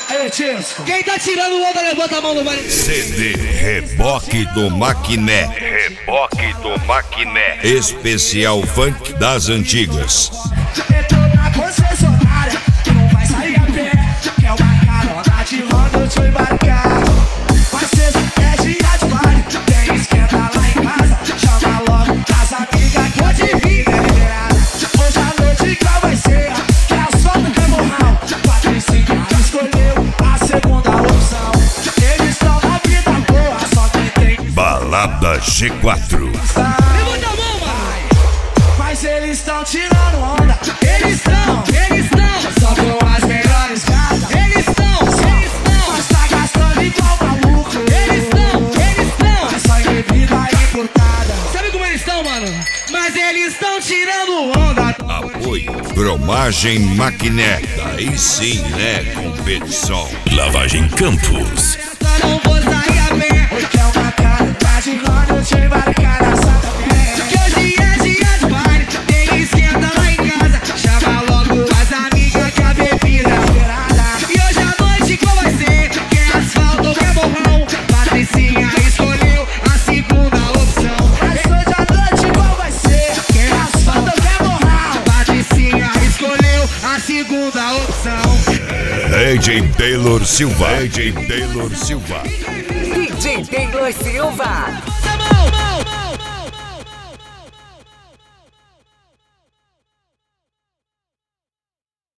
Aí, Tisco. Quem tá tirando onda, levanta a mão no baile. CD Reboque do Maquiné. Reboque do Maquiné. Especial funk das antigas. Entrou na concessionária, tu não vai sair a pé. Quer uma carona de roda, eu te embarcar. Vai ser dia de baile, tem esquenta lá em casa. Chama logo as amigas que hoje vim é liberada. Hoje a noite qual vai ser? Que é a solta que é morral. Patricinha escolheu a segunda opção. Eles estão na vida boa, só quem tem Balada G4. Levanta a mão, mano. Mas eles estão tirando onda. Eles estão. Só com as melhores gatas. Eles estão. Mas tá gastando igual maluco. Eles estão. Mas só em bebida importada. Sabe como eles estão, mano? Mas eles estão tirando onda. Apoio Cromagem Maquiné. Daí sim, né, competição. Lavagem Campos. Não vou sair a pé. Hoje é uma cara, tá de roda, eu te embarcar na santa Que hoje é dia de baile. Tem esquenta lá em casa. Chama logo as amigas que a bebida é liberada. E hoje à noite qual vai ser? Quer asfalto ou quer borrão? Patricinha escolheu a segunda opção. Mas hoje à noite qual vai ser? Quer Asfalto ou quer morral? Patricinha escolheu a segunda opção. DJ Taylor Silva. DJ Taylor Silva. DJ Taylor Silva. Mão.